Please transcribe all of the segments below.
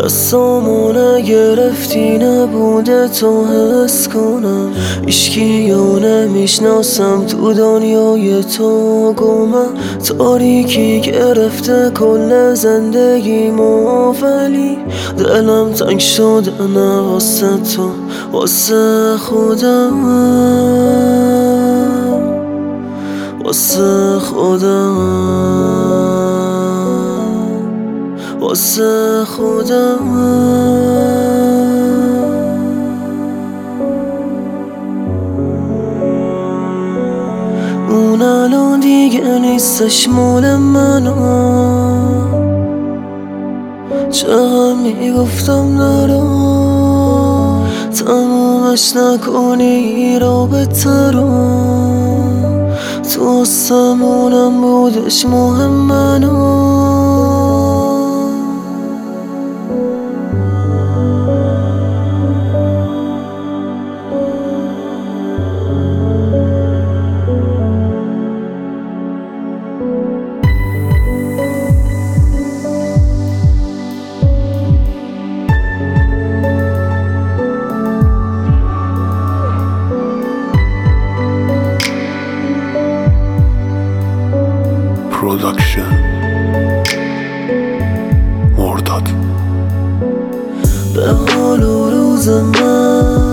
دستامو نگرفتی نبوده تو حس کنم هیچکیو نمیشناسم تو دنیای تو گمم تاریکی گرفته کل زندگیمو ولی دلم تنگ شده نه واسه تو واسه خودم واسه خودم واسه خودم اون الان دیگه نیستش مال منو چقدر میگفتم نرو تمومش نکنی رابطه رو تو آسمونم بودش مهم منو پروداکشن مرداد به حال و روز من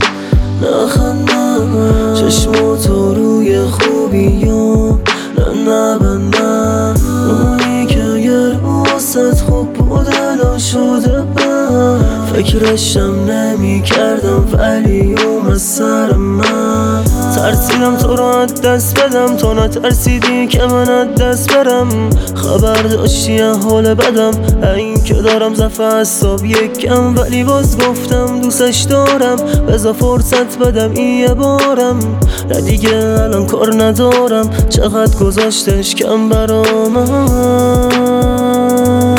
نخندم چشماتو روی خوبیام نبندم اونی که اگر واسط خوب بود الان شده فکرشم نمی کردم ولی اومد سر من ترسیدم تو رو از دست بدم تو نترسیدی که من از دست برم خبر داشتی حال بدم این که دارم ضعف اعصاب یکم ولی باز گفتم دوستش دارم بذار فرصت بدم این یه بارم نه دیگه الان کار ندارم چقدر گذاشتش کم برا من